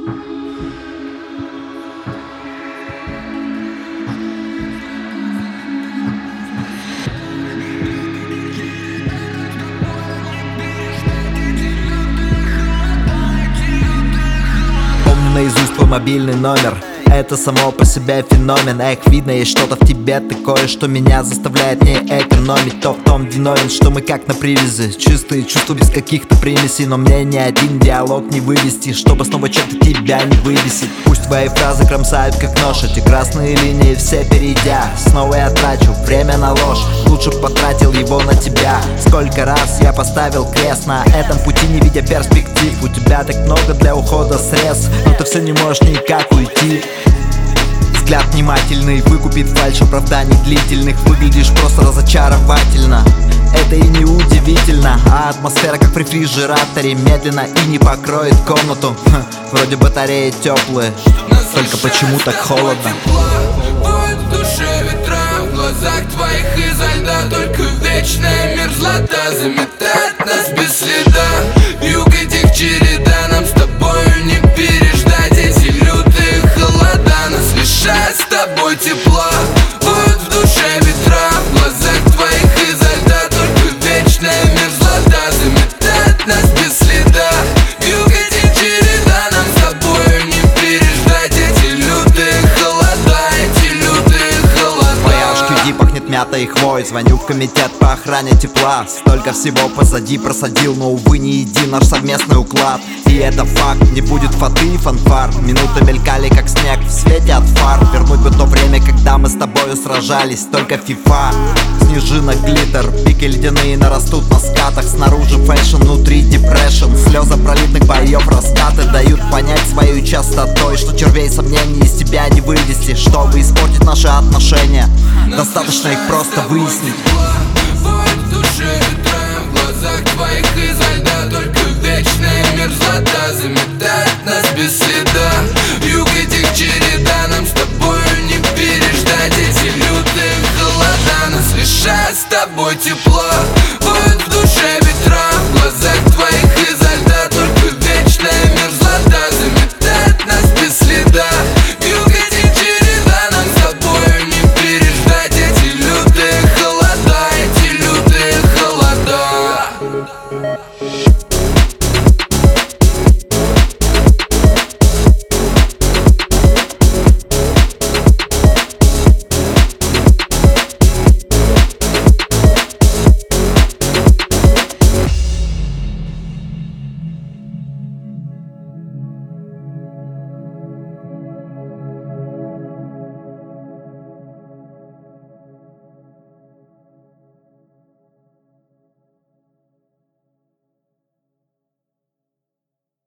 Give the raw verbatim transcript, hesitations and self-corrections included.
Помню наизусть твой мобильный номер. Это само по себе феномен. Эх, видно, есть что-то в тебе такое, что меня заставляет не экономить. То в том виновен, что мы как на привязи. Чистые чувства без каких-то примесей. Но мне ни один диалог не вывести, чтобы снова чем-то тебя не выбесить. Пусть твои фразы кромсают как нож, эти красные линии все перейдя. Снова я трачу время на ложь, лучше б потратил его на тебя. Сколько раз я поставил крест на этом пути, не видя перспектив. У тебя так много для ухода средств, но ты все не можешь никак уйти. Взгляд внимательный выкупит фальшь оправданий длительных. Выглядишь просто разочаровательно. Это и не удивительно. А атмосфера как в рефрижераторе, медленно и не покроет комнату. Ха, вроде батареи теплые, только почему так холодно? Будет в душе ветра, в глазах твоих изо льда. Только вечная мерзлота заметает нас без следа. Вьюг этих череда, нам с тобою не переждать эти лютые холода. Нас лишает с тобой тепла. Будет в душе ветра, в глазах твоих изо льда. Только вечная мерзлота заметает нас без следа. Вьюг этих череда, нам с тобою не переждать эти лютые холода, эти лютые холода. Твоя HQD пахнет мятой и хвой. Звоню в комитет по охране тепла. Столько всего позади просадил, но увы не един наш совместный уклад. И это факт, не будет фаты и фанфар. Минуты мелькали как снег в свете от фар. Вернуть бы то время, когда мы с тобою сражались. Только фифа, снежинок глиттер, пики ледяные нарастут на скатах. Снаружи фэшн, внутри депрессион. Слезы пролитных боев раскаты дают понять своей частотой, что червей сомнений из тебя не вывести. Чтобы испортить наши отношения, достаточно их просто выяснить. Будет в душе ветра, в глазах твоих изо льда. Только вечная мерзлота заметает нас без